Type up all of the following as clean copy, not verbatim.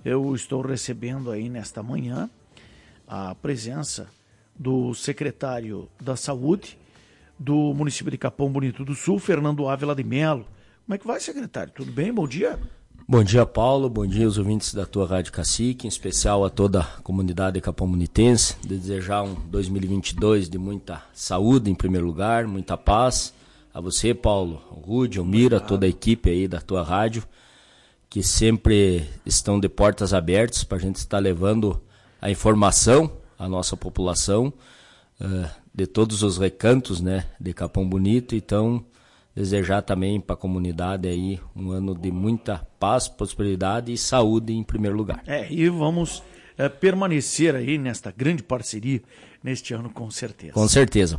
eu estou recebendo aí nesta manhã a presença do secretário da Saúde do município de Capão Bonito do Sul, Fernando Ávila de Melo. Como é que vai, secretário? Tudo bem? Bom dia. Bom dia, Paulo. Bom dia aos ouvintes da tua Rádio Cacique, em especial a toda a comunidade capão-bonitense. Desejar um 2022 de muita saúde, em primeiro lugar, muita paz. A você, Paulo, o Rude, o Mira, toda a equipe aí da tua rádio, que sempre estão de portas abertas para a gente estar levando a informação à nossa população de todos os recantos, né, de Capão Bonito. Então, desejar também para a comunidade aí um ano de muita paz, prosperidade e saúde em primeiro lugar. E vamos permanecer aí nesta grande parceria neste ano, com certeza. Com certeza.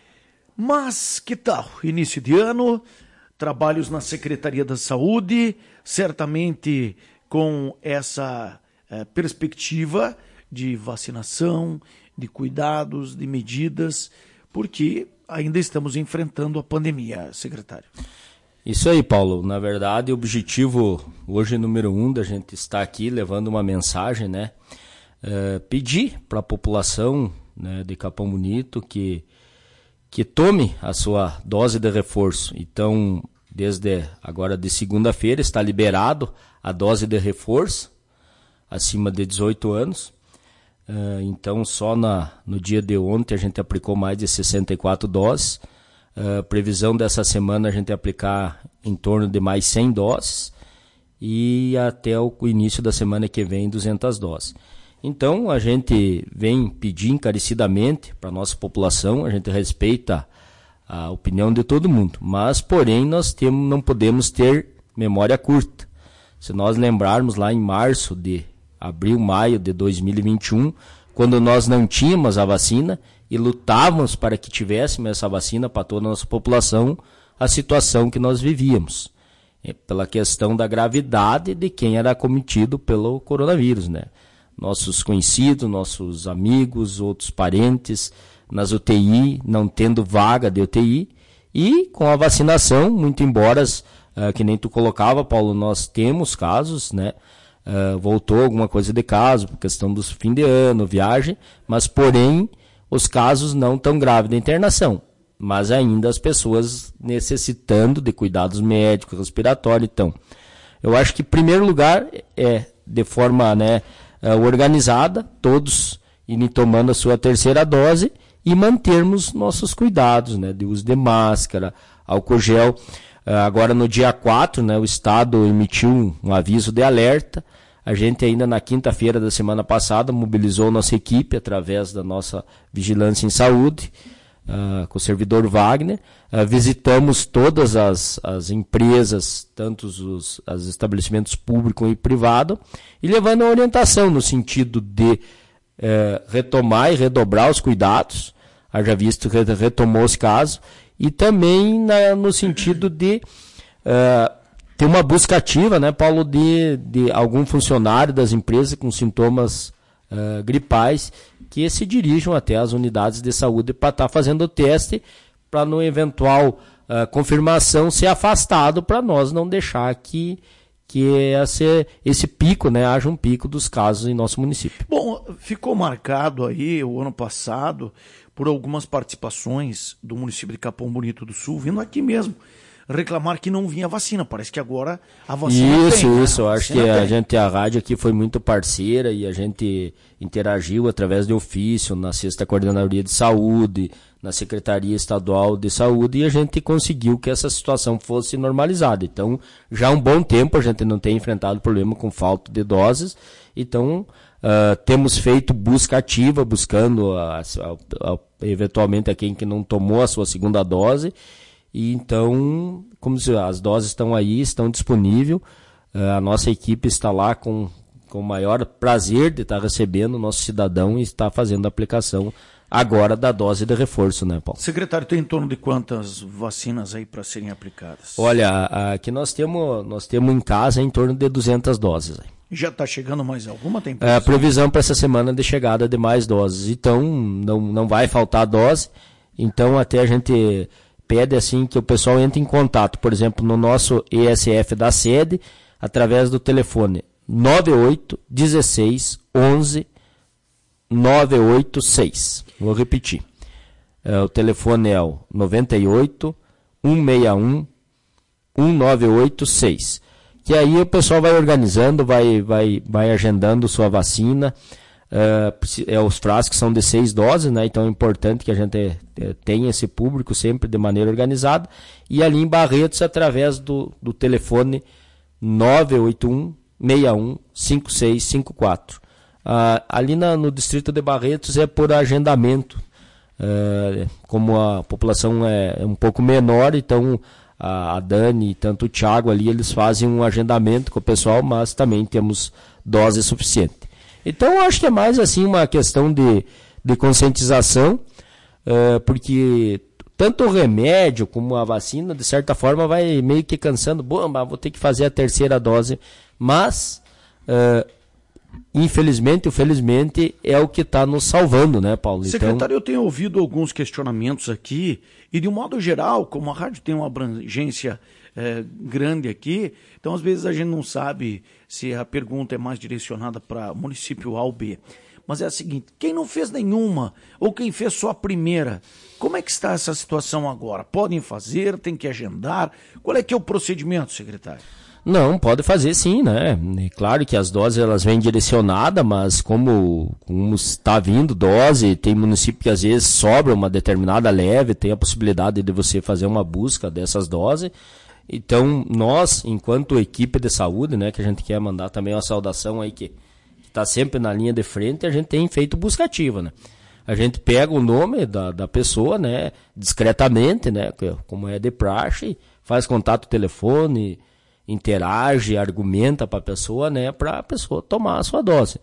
Mas que tal? Início de ano, trabalhos na Secretaria da Saúde, certamente com essa perspectiva de vacinação, de cuidados, de medidas, porque ainda estamos enfrentando a pandemia, secretário. Isso aí, Paulo. Na verdade, o objetivo hoje número 1 da gente estar aqui levando uma mensagem, né? Pedir para a população, né, de Capão Bonito que tome a sua dose de reforço. Então, desde agora de segunda-feira está liberado a dose de reforço acima de 18 anos. Então, só no dia de ontem a gente aplicou mais de 64 doses. Previsão dessa semana a gente aplicar em torno de mais 100 doses e até o início da semana que vem 200 doses. Então, a gente vem pedir encarecidamente para a nossa população, a gente respeita a opinião de todo mundo, mas, porém, não podemos ter memória curta. Se nós lembrarmos lá em abril, maio de 2021, quando nós não tínhamos a vacina e lutávamos para que tivéssemos essa vacina para toda a nossa população, a situação que nós vivíamos, pela questão da gravidade de quem era acometido pelo coronavírus, né? Nossos conhecidos, nossos amigos, outros parentes, nas UTI, não tendo vaga de UTI, e com a vacinação, muito embora, que nem tu colocava, Paulo, nós temos casos, né? Voltou alguma coisa de caso, por questão dos fim de ano, viagem, mas porém os casos não tão graves de internação, mas ainda as pessoas necessitando de cuidados médicos, respiratórios. Então, eu acho que em primeiro lugar de forma, né, organizada, todos irem tomando a sua terceira dose e mantermos nossos cuidados, né, de uso de máscara, álcool gel. Agora no dia 4, né, o Estado emitiu um aviso de alerta. A gente ainda na quinta-feira da semana passada mobilizou nossa equipe através da nossa vigilância em saúde, com o servidor Wagner. Visitamos todas as empresas, tanto os estabelecimentos públicos e privados, e levando a orientação no sentido de retomar e redobrar os cuidados, haja visto que retomou os casos, e também no sentido de ter uma busca ativa, né, Paulo, de algum funcionário das empresas com sintomas gripais que se dirijam até as unidades de saúde para estar fazendo o teste, para no eventual confirmação ser afastado, para nós não deixar que esse pico, né, haja um pico dos casos em nosso município. Bom, ficou marcado aí o ano passado por algumas participações do município de Capão Bonito do Sul, vindo aqui mesmo reclamar que não vinha vacina. Parece que agora a vacina tem. Isso, eu acho que a rádio aqui foi muito parceira e a gente interagiu através de ofício na 6ª Coordenadoria de Saúde, na Secretaria Estadual de Saúde, e a gente conseguiu que essa situação fosse normalizada. Então, já há um bom tempo a gente não tem enfrentado problema com falta de doses, então temos feito busca ativa, buscando eventualmente a quem que não tomou a sua segunda dose. E então, como as doses estão aí, estão disponíveis, a nossa equipe está lá com o maior prazer de estar recebendo o nosso cidadão e estar fazendo a aplicação agora da dose de reforço, né, Paulo? Secretário, tem em torno de quantas vacinas aí para serem aplicadas? Olha, aqui nós temos em casa em torno de 200 doses. Já está chegando mais alguma? Tem previsão? Previsão para essa semana de chegada de mais doses. Então, não vai faltar dose. Então, até a gente pede assim que o pessoal entre em contato, por exemplo, no nosso ESF da sede, através do telefone 98 16 11 986. Vou repetir. O telefone é o 98 161 1986. Que aí o pessoal vai organizando, vai agendando sua vacina. Os frascos são de 6 doses, né? Então é importante que a gente tenha esse público sempre de maneira organizada. E ali em Barretos, através do telefone 981 61 5654. Ali no distrito de Barretos é por agendamento. Como a população é um pouco menor, então a Dani e tanto o Thiago ali, eles fazem um agendamento com o pessoal, mas também temos dose suficiente. Então eu acho que é mais assim uma questão de conscientização, porque tanto o remédio como a vacina, de certa forma, vai meio que cansando. Bom, vou ter que fazer a terceira dose, mas infelizmente ou felizmente é o que está nos salvando, né, Paulo? Secretário, eu tenho ouvido alguns questionamentos aqui, e de um modo geral, como a rádio tem uma abrangência grande aqui, então às vezes a gente não sabe se a pergunta é mais direcionada para município A ou B. Mas é a seguinte, quem não fez nenhuma, ou quem fez só a primeira, como é que está essa situação agora? Podem fazer, tem que agendar? Qual é que é o procedimento, secretário? Não, pode fazer sim, né? É claro que as doses elas vêm direcionadas, mas como está vindo dose, tem município que às vezes sobra uma determinada leve, tem a possibilidade de você fazer uma busca dessas doses. Então, nós, enquanto equipe de saúde, né, que a gente quer mandar também uma saudação aí que está sempre na linha de frente, a gente tem feito busca ativa, né? A gente pega o nome da pessoa, né, discretamente, né, como é de praxe, faz contato telefone, interage, argumenta para a pessoa, né, para a pessoa tomar a sua dose.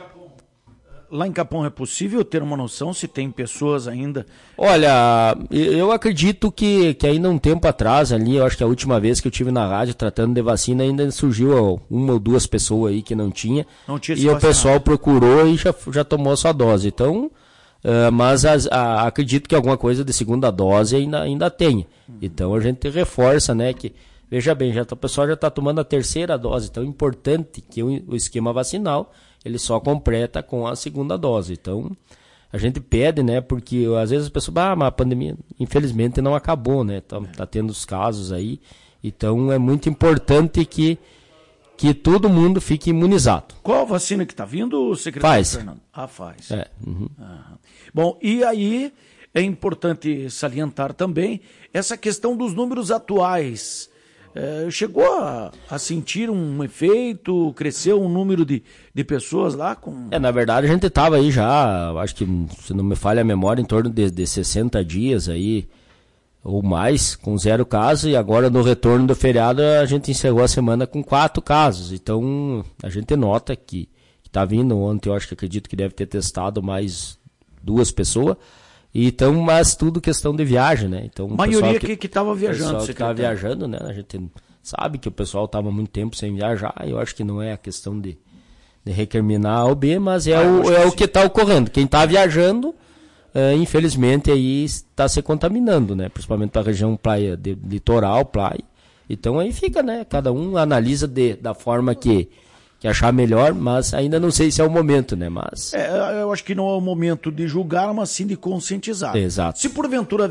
Lá em Capão é possível ter uma noção se tem pessoas ainda? Olha, eu acredito que ainda um tempo atrás ali, eu acho que a última vez que eu tive na rádio tratando de vacina, ainda surgiu uma ou duas pessoas aí que não tinha e o pessoal procurou e já tomou a sua dose. Então, mas acredito que alguma coisa de segunda dose ainda tem. Então a gente reforça, né, que veja bem, o pessoal já está tomando a terceira dose, então é importante que o esquema vacinal ele só completa com a segunda dose. Então, a gente pede, né, porque às vezes as pessoas, mas a pandemia, infelizmente, não acabou, né, tá tendo os casos aí, então é muito importante que todo mundo fique imunizado. Qual a vacina que está vindo, secretário Faz. Fernando? Faz. Uhum. Bom, e aí é importante salientar também essa questão dos números atuais. Chegou a sentir um efeito, cresceu um número de pessoas lá com... Na verdade a gente estava aí já, acho que se não me falha a memória, em torno de 60 dias aí, ou mais, com 0 casos, e agora no retorno do feriado a gente encerrou a semana com 4 casos, então a gente nota que está vindo. Ontem eu acredito que deve ter testado mais 2 pessoas, então, mas tudo questão de viagem, né? Então, a maioria que estava viajando. Que estava viajando, né? A gente sabe que o pessoal estava muito tempo sem viajar, eu acho que não é a questão de recriminar A ou B, mas é o que está ocorrendo. Quem está viajando, infelizmente, aí está se contaminando, né? Principalmente para a região praia, de litoral, praia. Então aí fica, né? Cada um analisa da forma que achar melhor, mas ainda não sei se é o momento, né? Mas eu acho que não é o momento de julgar, mas sim de conscientizar. Exato. Se porventura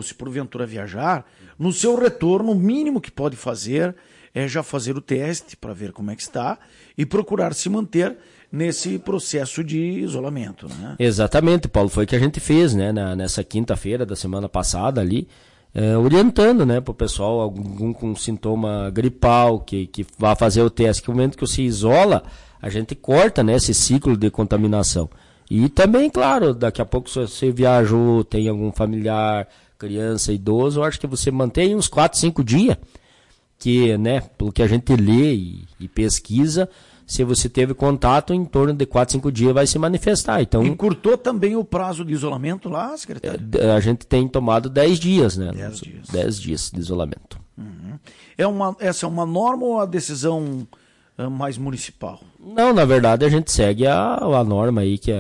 viajar, no seu retorno, o mínimo que pode fazer é já fazer o teste para ver como é que está e procurar se manter nesse processo de isolamento, né? Exatamente, Paulo, foi o que a gente fez, né? Nessa quinta-feira da semana passada ali, orientando, né, para o pessoal, algum com sintoma gripal, que vá fazer o teste, que no momento que se isola, a gente corta, né, esse ciclo de contaminação. E também, claro, daqui a pouco se você viajou, tem algum familiar, criança, idoso, eu acho que você mantém uns 4, 5 dias, que, né, pelo que a gente lê e pesquisa, se você teve contato, em torno de 4, 5 dias vai se manifestar. Então, encurtou também o prazo de isolamento lá, secretário? A gente tem tomado 10 dias, né? 10 dias. 10 dias de isolamento. Uhum. Essa é uma norma ou a decisão mais municipal? Não, na verdade a gente segue a norma aí que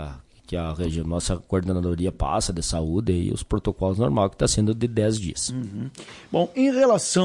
a região, nossa coordenadoria passa de saúde e os protocolos normais que está sendo de 10 dias. Uhum. Bom, em relação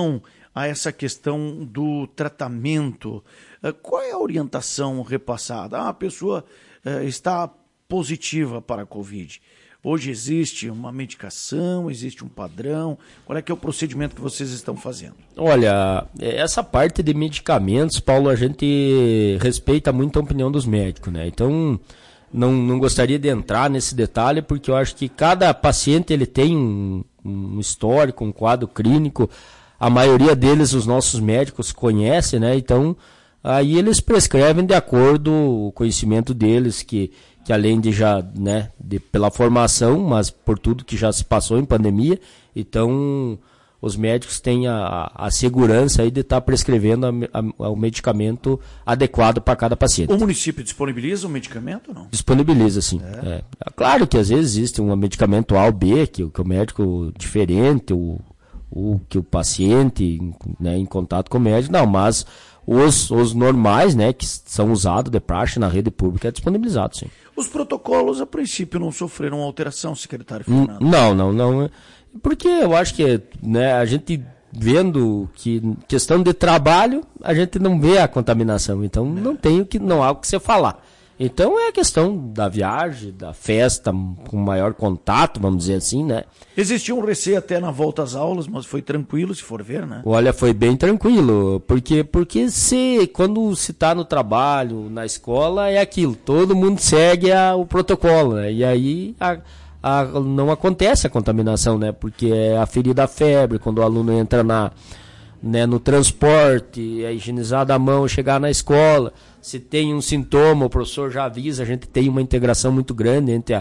a essa questão do tratamento. Qual é a orientação repassada? A pessoa está positiva para a Covid. Hoje existe uma medicação, existe um padrão. Qual é que é o procedimento que vocês estão fazendo? Olha, essa parte de medicamentos, Paulo, a gente respeita muito a opinião dos médicos, né? Então, não gostaria de entrar nesse detalhe, porque eu acho que cada paciente ele tem um histórico, um quadro clínico. A maioria deles, os nossos médicos conhecem, né? Então, aí eles prescrevem de acordo com o conhecimento deles, que além de já, né, pela formação, mas por tudo que já se passou em pandemia, então os médicos têm a segurança aí de estar prescrevendo o medicamento adequado para cada paciente. O município disponibiliza o medicamento ou não? Disponibiliza, sim. Claro que às vezes existe um medicamento A ou B, que o médico diferente, que o paciente, né, em contato com o médico, não, mas os normais, né, que são usados de praxe na rede pública, é disponibilizado, sim. Os protocolos, a princípio, não sofreram alteração, secretário Fernando? Não. Porque eu acho que, né, a gente vendo que questão de trabalho, a gente não vê a contaminação, então não há o que você falar. Então é a questão da viagem, da festa com maior contato, vamos dizer assim, né? Existia um receio até na volta às aulas, mas foi tranquilo, se for ver, né? Olha, foi bem tranquilo, porque quando se está no trabalho, na escola, é aquilo, todo mundo segue o protocolo, né? E aí não acontece a contaminação, né? Porque é aferida a febre, quando o aluno entra no transporte, é higienizada a mão, chegar na escola, se tem um sintoma, o professor já avisa, a gente tem uma integração muito grande entre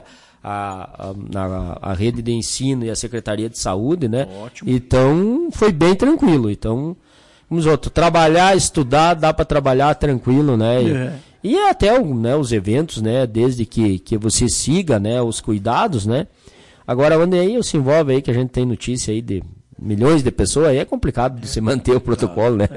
a rede de ensino e a Secretaria de Saúde, né? Ótimo. Então, foi bem tranquilo. Então, trabalhar, estudar, dá para trabalhar tranquilo, né? E até os eventos, né? Desde que você siga, né, os cuidados, né? Agora, onde aí se envolve aí, que a gente tem notícia aí de milhões de pessoas, aí é complicado de se manter o protocolo, né?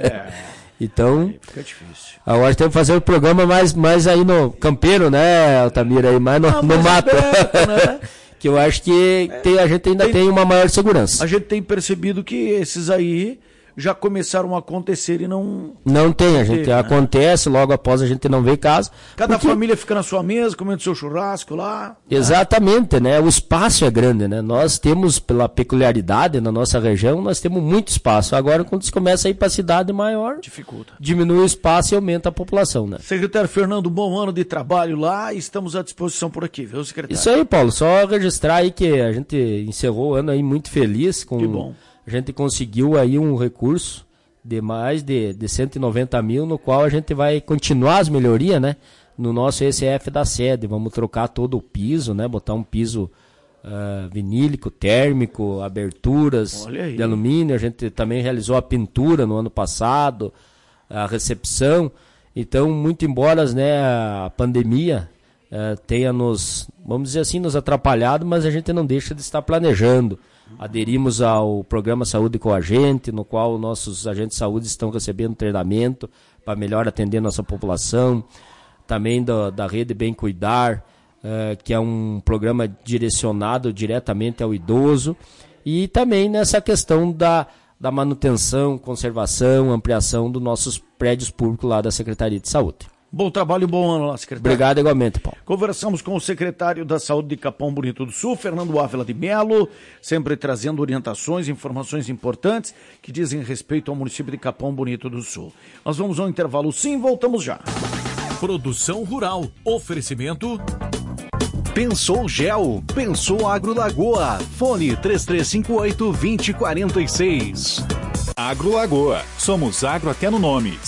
Então, aí fica difícil. Agora temos que fazer o programa mais aí no campeiro, né, Altamira, aí mais no mato. Aberto, né? Que eu acho que a gente ainda tem uma maior segurança. A gente tem percebido que esses aí já começaram a acontecer e não... Não tem, a gente acontece, logo após a gente não vê caso. Cada família fica na sua mesa, comendo seu churrasco lá. Exatamente, né? O espaço é grande, né? Nós temos, pela peculiaridade na nossa região, nós temos muito espaço. Agora, quando se começa a ir para a cidade maior, dificulta. Diminui o espaço e aumenta a população, né? Secretário Fernando, bom ano de trabalho lá e estamos à disposição por aqui, viu, secretário? Isso aí, Paulo, só registrar aí que a gente encerrou o ano aí muito feliz com... Que bom. A gente conseguiu aí um recurso de mais de 190 mil, no qual a gente vai continuar as melhorias, né? No nosso ECF da sede. Vamos trocar todo o piso, né? Botar um piso vinílico, térmico, aberturas de alumínio. A gente também realizou a pintura no ano passado, a recepção. Então, muito embora, né, a pandemia tenha vamos dizer assim, nos atrapalhado, mas a gente não deixa de estar planejando. Aderimos ao programa Saúde com a Gente, no qual nossos agentes de saúde estão recebendo treinamento para melhor atender nossa população. Também da Rede Bem Cuidar, que é um programa direcionado diretamente ao idoso. E também nessa questão da manutenção, conservação, ampliação dos nossos prédios públicos lá da Secretaria de Saúde. Bom trabalho e bom ano lá, secretário. Obrigado igualmente, Paulo. Conversamos com o secretário da Saúde de Capão Bonito do Sul, Fernando Ávila de Melo, sempre trazendo orientações, informações importantes que dizem respeito ao município de Capão Bonito do Sul. Nós vamos ao intervalo, sim, voltamos já. Produção Rural, oferecimento... Pensou Gel, Pensou Agro Lagoa, fone 3358-2046. Agro Lagoa, somos agro até no nome.